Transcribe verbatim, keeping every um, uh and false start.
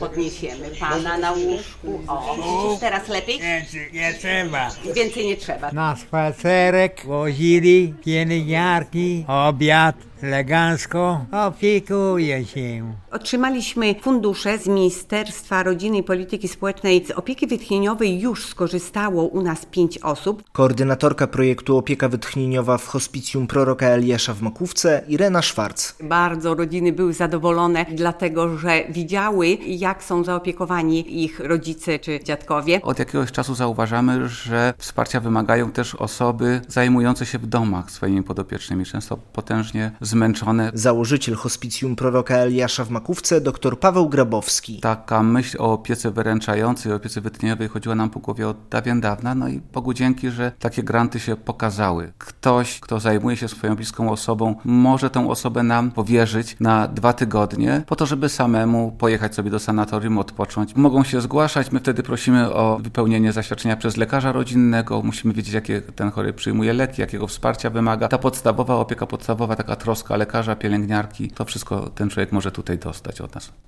podniesiemy pana na łóżku. O, widzisz teraz lepiej? Nie, nie trzeba. Więcej nie trzeba. Na spacerek wozili pielęgniarki, obiad, elegancko opiekuje się. Otrzymaliśmy fundusze z Ministerstwa Rodziny i Polityki Społecznej. Z opieki wytchnieniowej już skorzystało u nas pięć osób. Koordynatorka projektu Opieka Wytchnieniowa w Hospicjum Proroka Eliasza w Makówce, Irena Szwarc. Bardzo rodziny były zadowolone, dlatego że widziały, jak są zaopiekowani ich rodzice czy dziadkowie. Od jakiegoś czasu zauważamy, że wsparcia wymagają też osoby zajmujące się w domach swoimi podopiecznymi, często potężnie zmęczone. Założyciel Hospicjum Proroka Eliasza w Makówce, dr Paweł Grabowski. Taka myśl o opiece wyręczającej, o opiece wytchnieniowej chodziła nam po głowie od dawien dawna, no i Bogu dzięki, że takie granty się pokazały. Ktoś, kto zajmuje się swoją bliską osobą, może tę osobę nam powierzyć na dwa tygodnie, po to, żeby samemu pojechać sobie do sanatorium, odpocząć. Mogą się zgłaszać, my wtedy prosimy o wypełnienie zaświadczenia przez lekarza rodzinnego, musimy wiedzieć, jakie ten chory przyjmuje leki, jakiego wsparcia wymaga. Ta podstawowa opieka podstawowa, taka troska lekarza, pielęgniarki, to wszystko ten człowiek może tutaj dostać od nas.